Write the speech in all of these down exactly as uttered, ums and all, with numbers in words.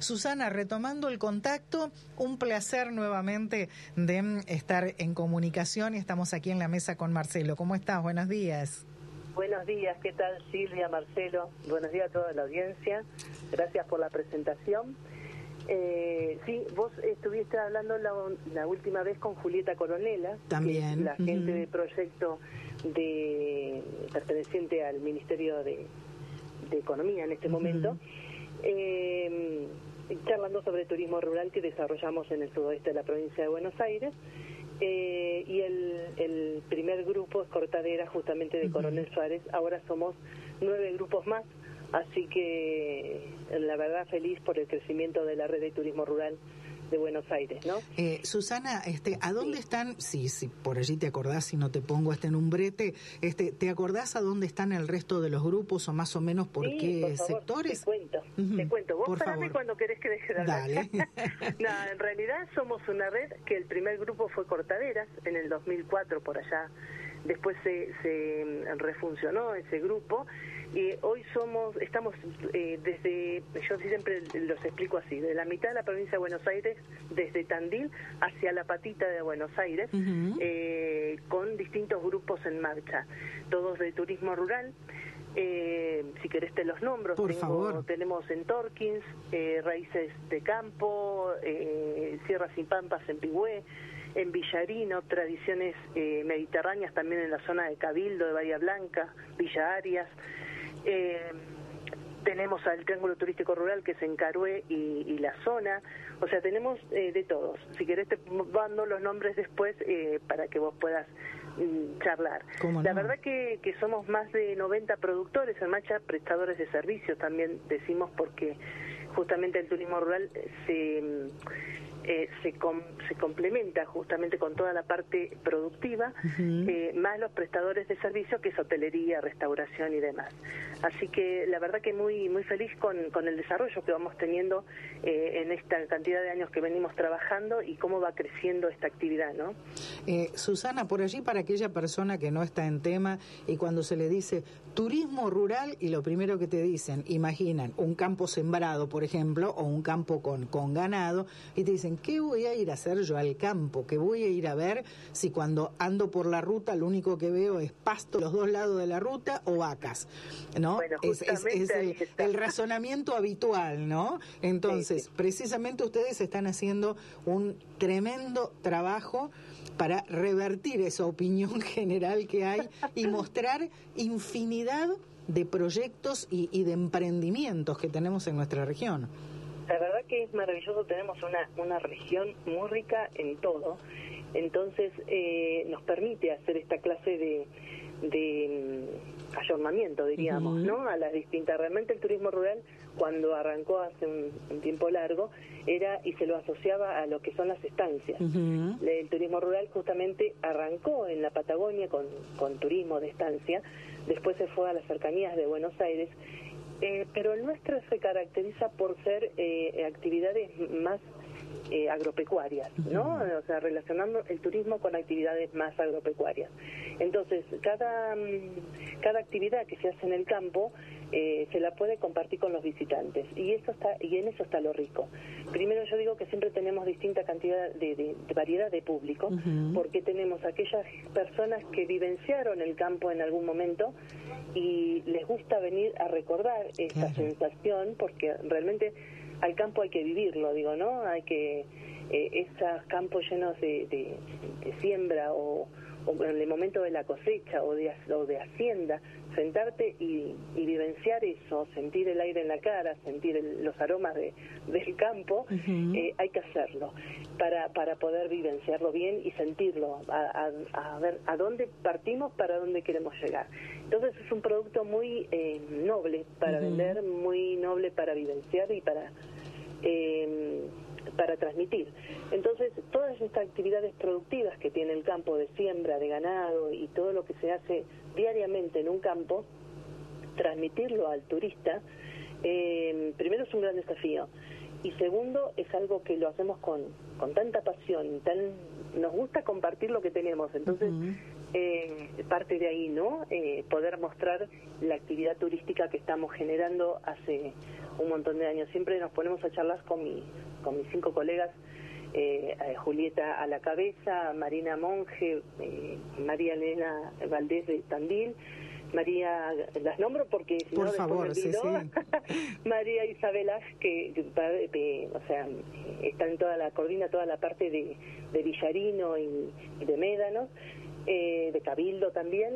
Susana, retomando el contacto, un placer nuevamente de estar en comunicación y estamos aquí en la mesa con Marcelo. ¿Cómo estás? Buenos días. Buenos días, ¿qué tal Silvia, Marcelo? Buenos días a toda la audiencia, gracias por la presentación. Eh, sí, vos estuviste hablando la, la última vez con Julieta Coronela, también, que es la uh-huh. gente del proyecto de, perteneciente al Ministerio de, de Economía en este uh-huh. momento, eh, charlando sobre turismo rural que desarrollamos en el sudoeste de la provincia de Buenos Aires. Eh, y el, el primer grupo es Cortadera, justamente de uh-huh. Coronel Suárez. Ahora somos nueve grupos más, así que la verdad feliz por el crecimiento de la red de turismo rural de Buenos Aires, ¿no? Eh, Susana, este, ¿a dónde sí. están? Sí, sí, por allí te acordás, si no te pongo este en un brete, este, ¿te acordás a dónde están el resto de los grupos o más o menos por sí, qué por favor, sectores? Te cuento, uh-huh. te cuento. Vos por parame favor. Cuando querés que deje de hablar. Dale. No, en realidad somos una red que el primer grupo fue Cortaderas en el dos mil cuatro por allá. Después se, se refuncionó ese grupo y hoy somos, estamos eh, desde, yo siempre los explico así, de la mitad de la provincia de Buenos Aires, desde Tandil hacia la patita de Buenos Aires, uh-huh. eh, con distintos grupos en marcha, todos de turismo rural. Eh, si querés te los nombro. Por Tengo, favor. Tenemos en Torkins, eh, Raíces de Campo, eh, Sierras y Pampas en Pigüé, en Villarino, Tradiciones eh, Mediterráneas también en la zona de Cabildo, de Bahía Blanca, Villa Arias. Eh, tenemos al Triángulo Turístico Rural que es en Carué y, y la zona. O sea, tenemos eh, de todos. Si querés te mando los nombres después eh, para que vos puedas mm, charlar. ¿Cómo no? La verdad que, que somos más de noventa productores en marcha, prestadores de servicios también decimos, porque justamente el turismo rural se... Eh, se, com se complementa justamente con toda la parte productiva, uh-huh. eh, más los prestadores de servicios que es hotelería, restauración y demás. Así que la verdad que muy muy feliz con, con el desarrollo que vamos teniendo eh, en esta cantidad de años que venimos trabajando y cómo va creciendo esta actividad, ¿no? Eh, Susana, por allí para aquella persona que no está en tema y cuando se le dice turismo rural y lo primero que te dicen, imaginan un campo sembrado, por ejemplo, o un campo con, con ganado y te dicen, ¿qué voy a ir a hacer yo al campo? ¿Qué voy a ir a ver si cuando ando por la ruta lo único que veo es pasto los dos lados de la ruta o vacas? ¿No? Bueno, es es, es el, el razonamiento habitual, ¿no? Entonces, sí, sí. precisamente ustedes están haciendo un tremendo trabajo para revertir esa opinión general que hay y mostrar infinidad de proyectos y, y de emprendimientos que tenemos en nuestra región. La verdad que es maravilloso, tenemos una, una región muy rica en todo, entonces eh, nos permite hacer esta clase de, de um, ayornamiento, diríamos, uh-huh. ¿no? A las distintas. Realmente el turismo rural, cuando arrancó hace un, un tiempo largo, era y se lo asociaba a lo que son las estancias. Uh-huh. El turismo rural justamente arrancó en la Patagonia con, con turismo de estancia, después se fue a las cercanías de Buenos Aires. Eh, pero el nuestro se caracteriza por ser eh, actividades más eh, agropecuarias, ¿no? Uh-huh. O sea, relacionando el turismo con actividades más agropecuarias. Entonces, cada, cada actividad que se hace en el campo eh, se la puede compartir con los visitantes y eso está y en eso está lo rico. Primero yo digo que siempre tenemos distinta cantidad de, de, de variedad de público, uh-huh. porque tenemos aquellas personas que vivenciaron el campo en algún momento y les gusta venir a recordar esa uh-huh. sensación, porque realmente al campo hay que vivirlo, digo, ¿no? Hay que eh, esos campos llenos de, de, de siembra o, o en el momento de la cosecha o de, o de hacienda, sentarte y, y vivenciar eso, sentir el aire en la cara, sentir el, los aromas de, del campo, uh-huh. eh, hay que hacerlo para, para poder vivenciarlo bien y sentirlo, a, a, a ver a dónde partimos, para dónde queremos llegar. Entonces es un producto muy eh, noble para uh-huh. vender, muy noble para vivenciar y para... Eh, para transmitir. Entonces, todas estas actividades productivas que tiene el campo de siembra, de ganado y todo lo que se hace diariamente en un campo, transmitirlo al turista, eh, primero es un gran desafío y segundo es algo que lo hacemos con, con tanta pasión, tan, nos gusta compartir lo que tenemos, entonces uh-huh. Eh, parte de ahí, ¿no? Eh, poder mostrar la actividad turística que estamos generando hace un montón de años. Siempre nos ponemos a charlar con, mi, con mis cinco colegas, eh, Julieta a la cabeza, Marina Monge, eh, María Elena Valdés de Tandil, María, las nombro porque si Por no favor, después me olvido. sí, sí. María Isabela, que, que, que o sea, está en toda la, coordina toda la parte de, de Villarino y, y de Médanos, eh, de Cabildo también,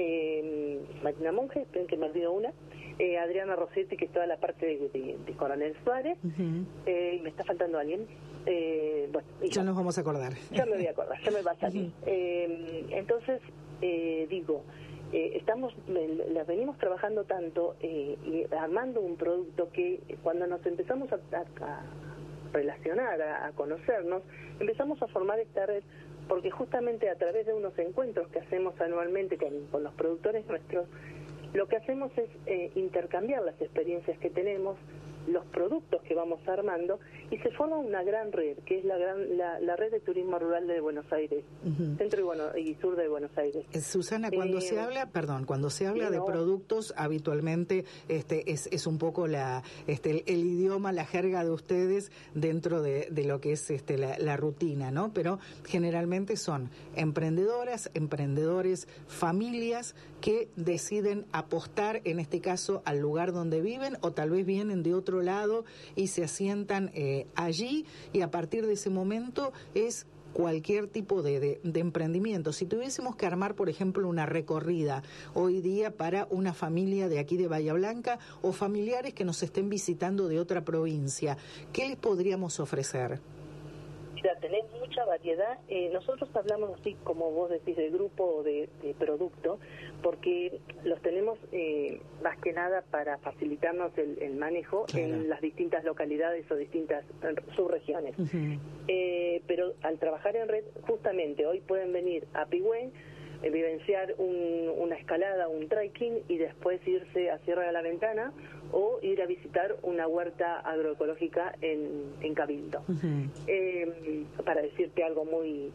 eh, Marina Monge, esperen que me olvido una, eh, Adriana Rossetti, que es toda la parte de, de, de Coronel Suárez, uh-huh. eh, me está faltando alguien. Eh, bueno, ya ya nos vamos a acordar. Ya me voy a acordar, ya me va a salir. Uh-huh. eh, entonces, eh, digo, Eh, estamos, la venimos trabajando tanto eh, y armando un producto que cuando nos empezamos a, a, a relacionar, a, a conocernos, empezamos a formar esta red porque justamente a través de unos encuentros que hacemos anualmente con, con los productores nuestros, lo que hacemos es eh, intercambiar las experiencias que tenemos, los productos que vamos armando, y se forma una gran red, que es la gran la, la red de turismo rural de Buenos Aires, uh-huh. centro y, bueno, y sur de Buenos Aires. Susana, cuando eh, se habla, perdón, cuando se habla sí, de no. productos, habitualmente este es, es un poco la este el, el idioma, la jerga de ustedes dentro de, de lo que es este la, la rutina, ¿no? Pero generalmente son emprendedoras, emprendedores, familias que deciden apostar, en este caso, al lugar donde viven, o tal vez vienen de otro lado y se asientan eh, allí, y a partir de ese momento es cualquier tipo de, de, de emprendimiento. Si tuviésemos que armar, por ejemplo, una recorrida hoy día para una familia de aquí de Bahía Blanca o familiares que nos estén visitando de otra provincia, ¿qué les podríamos ofrecer? Mira, tenés mucha variedad. Eh, nosotros hablamos así, como vos decís, de grupo o de, de producto, porque los tenemos eh, más que nada para facilitarnos el, el manejo claro. en las distintas localidades o distintas subregiones. Uh-huh. Eh, pero al trabajar en red, justamente hoy pueden venir a Pigüén, eh, vivenciar un, una escalada, un trekking, y después irse a Sierra de la Ventana o ir a visitar una huerta agroecológica en, en Cabildo. Uh-huh. Eh, para decirte algo muy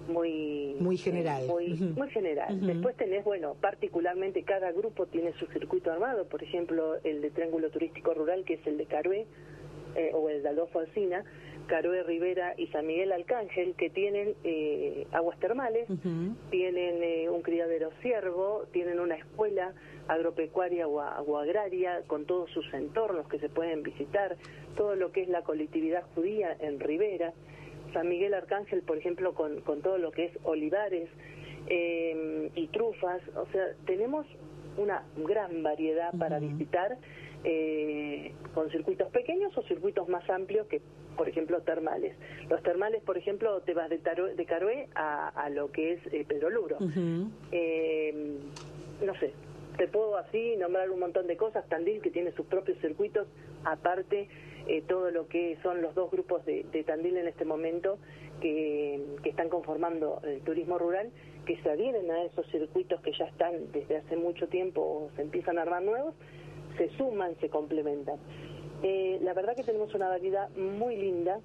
muy muy general. Eh, muy, uh-huh. muy general. Uh-huh. Después tenés, bueno, particularmente cada grupo tiene su circuito armado, por ejemplo, el de Triángulo Turístico Rural, que es el de Carué, eh, o el de Adolfo Alsina, Carué Rivera y San Miguel Arcángel, que tienen eh, aguas termales, uh-huh. tienen eh, un criadero ciervo, tienen una escuela agropecuaria o, o agraria con todos sus entornos que se pueden visitar, todo lo que es la colectividad judía en Rivera, San Miguel Arcángel, por ejemplo, con, con todo lo que es olivares eh, y trufas. O sea, tenemos una gran variedad uh-huh. para visitar, eh, con circuitos pequeños o circuitos más amplios que, por ejemplo, termales. Los termales, por ejemplo, te vas de, Taro, de Carué a, a lo que es eh, Pedro Luro. Uh-huh. Eh, no sé, te puedo así nombrar un montón de cosas. Tandil, que tiene sus propios circuitos, aparte eh, todo lo que son los dos grupos de, de Tandil en este momento que, que están conformando el turismo rural, que se adhieren a esos circuitos que ya están desde hace mucho tiempo o se empiezan a armar nuevos, se suman, se complementan. Eh, la verdad que tenemos una variedad muy linda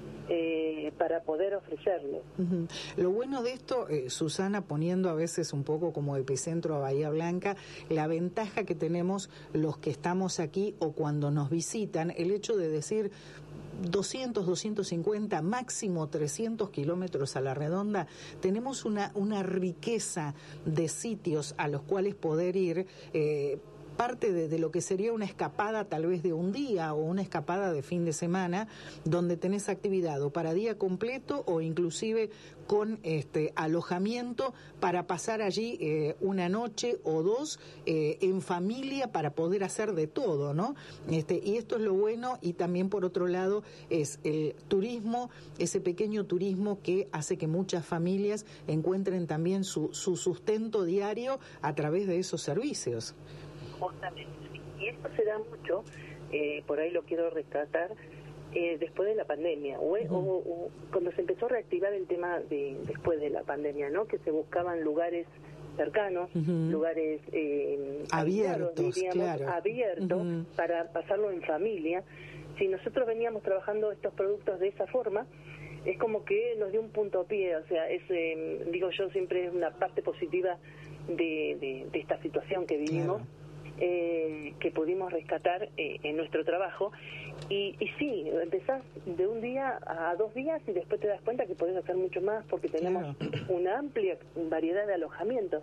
Eh, para poder ofrecerlo. Uh-huh. Lo bueno de esto, eh, Susana, poniendo a veces un poco como epicentro a Bahía Blanca, la ventaja que tenemos los que estamos aquí o cuando nos visitan, el hecho de decir doscientos, doscientos cincuenta, máximo trescientos kilómetros a la redonda, tenemos una, una riqueza de sitios a los cuales poder ir, eh, parte de, de lo que sería una escapada tal vez de un día o una escapada de fin de semana, donde tenés actividad o para día completo o inclusive con este alojamiento para pasar allí eh, una noche o dos eh, en familia para poder hacer de todo, ¿no? Este, y esto es lo bueno, y también por otro lado es el turismo, ese pequeño turismo que hace que muchas familias encuentren también su, su sustento diario a través de esos servicios. Justamente, y esto se da mucho, eh, por ahí lo quiero retratar, eh, después de la pandemia, o, uh-huh. o, o cuando se empezó a reactivar el tema de después de la pandemia, ¿no? Que se buscaban lugares cercanos, uh-huh. lugares eh, abiertos, diríamos, claro. abiertos uh-huh. para pasarlo en familia. si nosotros veníamos trabajando estos productos de esa forma, es como que nos dio un puntapié, o sea, es, eh, digo yo, siempre es una parte positiva de, de, de esta situación que vivimos, claro. eh, que pudimos rescatar eh, en nuestro trabajo. Y, y sí, empezás de un día a dos días y después te das cuenta que podés hacer mucho más porque tenemos claro. una amplia variedad de alojamientos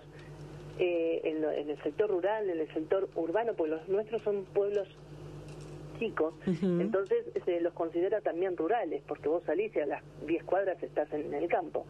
eh, en, lo, en el sector rural, en el sector urbano, porque los nuestros son pueblos chicos, uh-huh. entonces se los considera también rurales, porque vos salís y a las diez cuadras estás en, en el campo.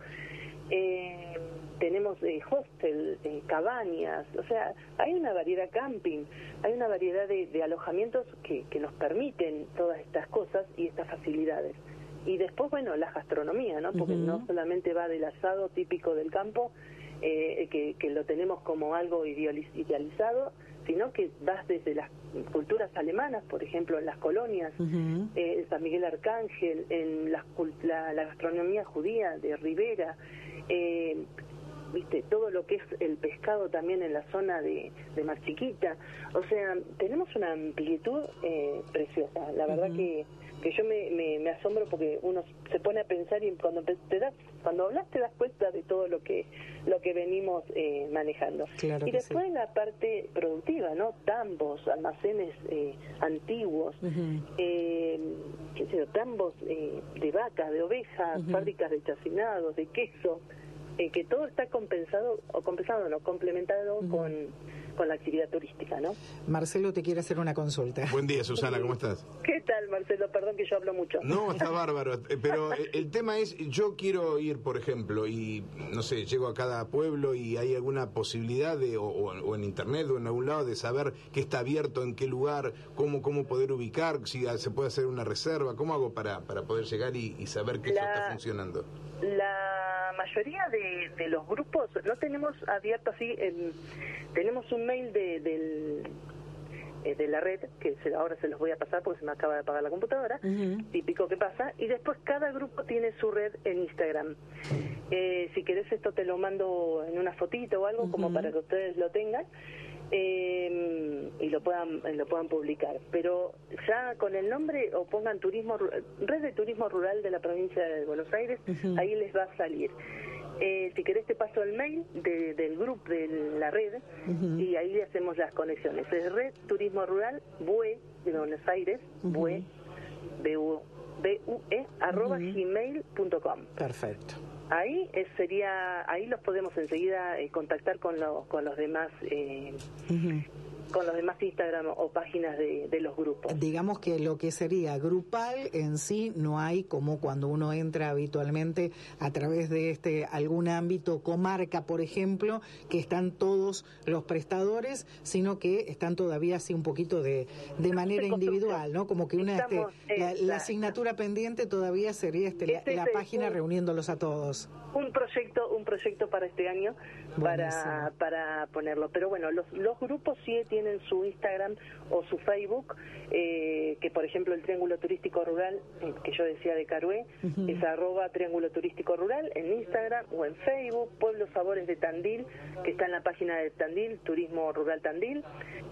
Eh, tenemos eh, hostel, eh, cabañas, o sea, hay una variedad camping, hay una variedad de, de alojamientos que, que nos permiten todas estas cosas y estas facilidades. Y después, bueno, la gastronomía, ¿no? Porque uh-huh. no solamente va del asado típico del campo, eh, que, que lo tenemos como algo idealizado, sino que vas desde las culturas alemanas, por ejemplo, en las colonias, uh-huh. eh, en San Miguel Arcángel, en la, la, la gastronomía judía de Rivera, eh, viste, todo lo que es el pescado también en la zona de, de Mar Chiquita. O sea, tenemos una amplitud eh, preciosa. La verdad uh-huh. que, que yo me, me, me asombro porque uno se pone a pensar y cuando te das, cuando hablas te das cuenta de todo lo que lo que venimos eh, manejando. Claro y después sí. la parte productiva, ¿no? Tambos, almacenes eh, antiguos, uh-huh. eh, qué sé yo, tambos eh, de vacas, de ovejas, uh-huh. fábricas de chacinados, de queso. Eh, que todo está compensado, o compensado no, complementado uh-huh. con, con la actividad turística, ¿no? Marcelo te quiere hacer una consulta. Buen día, Susana, ¿cómo estás? ¿Qué tal, Marcelo? Perdón que yo hablo mucho. No, está bárbaro, pero el tema es, yo quiero ir, por ejemplo, y no sé, llego a cada pueblo y hay alguna posibilidad de, o, o en internet o en algún lado, de saber qué está abierto, en qué lugar, cómo, cómo poder ubicar, si se puede hacer una reserva, ¿cómo hago para, para poder llegar y, y saber que la, eso está funcionando? La mayoría de, de los grupos no tenemos abierto así, en, tenemos un mail de, del, eh, de la red, que se, ahora se los voy a pasar porque se me acaba de apagar la computadora, uh-huh. típico que pasa, y después cada grupo tiene su red en Instagram. Eh, si querés esto te lo mando en una fotito o algo, uh-huh. como para que ustedes lo tengan. Eh, y lo puedan lo puedan publicar, pero ya con el nombre o pongan turismo red de turismo rural de la provincia de Buenos Aires, uh-huh. ahí les va a salir. Eh, si querés te paso el mail de, del grupo de la red uh-huh. y ahí le hacemos las conexiones. Es red turismo rural B U E de Buenos Aires, uh-huh. B U E, B U E arroba uh-huh. gmail punto com. Perfecto. Ahí eh, sería, ahí los podemos enseguida eh, contactar con, lo, con los demás, eh, uh-huh. con los demás Instagram o páginas de, de los grupos. Digamos que lo que sería grupal en sí no hay, como cuando uno entra habitualmente a través de este algún ámbito, comarca por ejemplo, que están todos los prestadores, sino que están todavía así un poquito de, de manera individual, ¿no? Como que una este, la, la asignatura pendiente todavía sería este, la, la página reuniéndolos a todos. Un proyecto, un proyecto para este año para, para ponerlo. Pero bueno, los, los grupos sí tienen su Instagram o su Facebook, eh, que por ejemplo el Triángulo Turístico Rural, eh, que yo decía de Carué, uh-huh. es arroba Triángulo Turístico Rural en Instagram o en Facebook, Pueblos Sabores de Tandil, que está en la página de Tandil, Turismo Rural Tandil.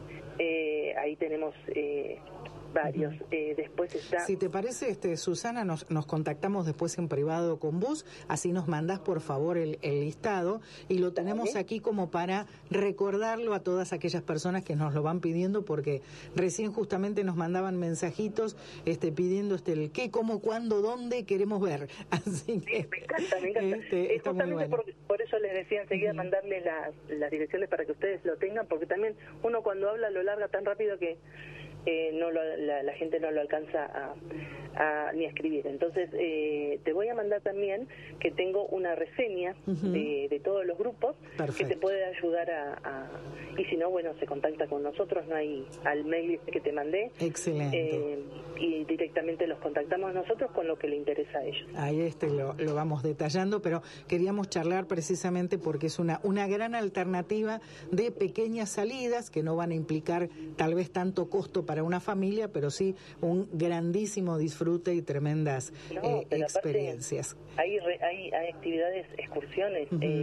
Eh, ahí tenemos eh, varios. Uh-huh. Eh, después está... Si te parece, este Susana, nos, nos contactamos después en privado con vos, así nos mandás por favor el, el listado y lo tenemos ¿Vale? aquí como para recordarlo a todas aquellas personas que nos lo van pidiendo, porque recién justamente nos mandaban mensajitos este pidiendo este el qué, cómo, cuándo, dónde queremos ver. Así que, sí, me encanta, me encanta. Este, es justamente bueno. por, por eso les decía enseguida uh-huh. mandarle las, las direcciones para que ustedes lo tengan, porque también uno cuando habla lo larga tan rápido que Eh, no lo, la, la gente no lo alcanza a, a, ni a escribir. Entonces eh, te voy a mandar también que tengo una reseña uh-huh. de, de todos los grupos. Perfecto. Que te puede ayudar a, a y si no, bueno, se contacta con nosotros, no hay al mail que te mandé. Excelente. Eh, y directamente los contactamos nosotros con lo que le interesa a ellos. Ahí este lo, lo vamos detallando, pero queríamos charlar precisamente porque es una, una gran alternativa de pequeñas salidas que no van a implicar tal vez tanto costo para una familia, pero sí un grandísimo disfrute y tremendas no, eh, experiencias. Hay, re, hay hay actividades, excursiones, uh-huh. eh,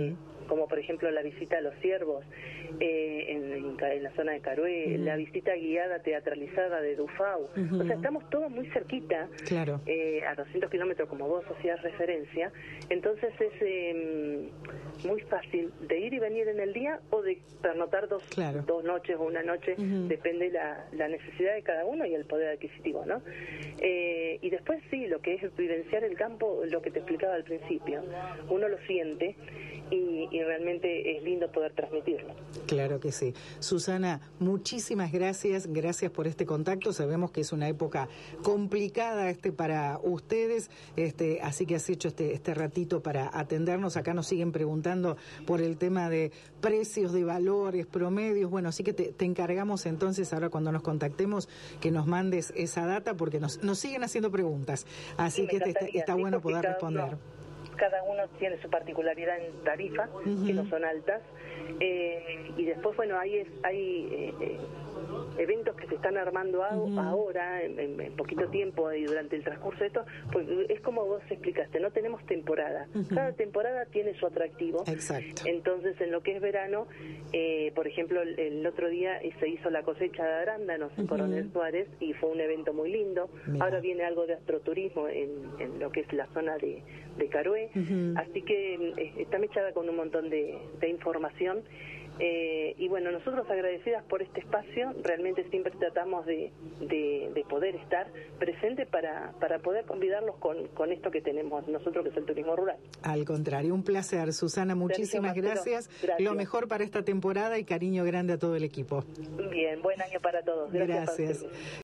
como por ejemplo la visita a los ciervos eh, en, en, en la zona de Carué, uh-huh. la visita guiada teatralizada de Dufau. Uh-huh. O sea, estamos todos muy cerquita, claro. eh, a doscientos kilómetros, como vos hacías referencia. Entonces es eh, muy fácil de ir y venir en el día o de pernotar dos, claro. dos noches o una noche, uh-huh. depende la, la necesidad de cada uno y el poder adquisitivo, ¿no? Eh, y después sí, lo que es vivenciar el campo, lo que te explicaba al principio, uno lo siente y, y realmente es lindo poder transmitirlo. Claro que sí. Susana, muchísimas gracias, gracias por este contacto. Sabemos que es una época complicada este para ustedes, este, así que has hecho este, este ratito para atendernos. Acá nos siguen preguntando por el tema de precios, de valores, promedios. Bueno, así que te, te encargamos entonces ahora cuando nos contactemos que nos mandes esa data porque nos, nos siguen haciendo preguntas. Así sí, que te, está, está bueno poder responder. Uno, cada uno tiene su particularidad en tarifa, uh-huh. que no son altas. Eh, y después, bueno, hay, hay eh, eh, eventos que se están armando a, uh-huh. ahora, en, en, en poquito tiempo y durante el transcurso de esto, pues es como vos explicaste, no tenemos temporada. Uh-huh. Cada temporada tiene su atractivo. Exacto. Entonces, en lo que es verano, eh, por ejemplo, el, el otro día se hizo la cosecha de arándanos en uh-huh. Coronel Suárez y fue un evento muy lindo. Mira. Ahora viene algo de astroturismo en, en lo que es la zona de, de Carué. Uh-huh. Así que eh, está mechada con un montón de, de información. Eh, y bueno, nosotros agradecidas por este espacio, realmente siempre tratamos de, de, de poder estar presente para, para poder convidarlos con, con esto que tenemos nosotros, que es el turismo rural. Al contrario, un placer, Susana, muchísimas gracias. gracias. Lo mejor para esta temporada y cariño grande a todo el equipo. Bien, buen año para todos. Gracias. Gracias.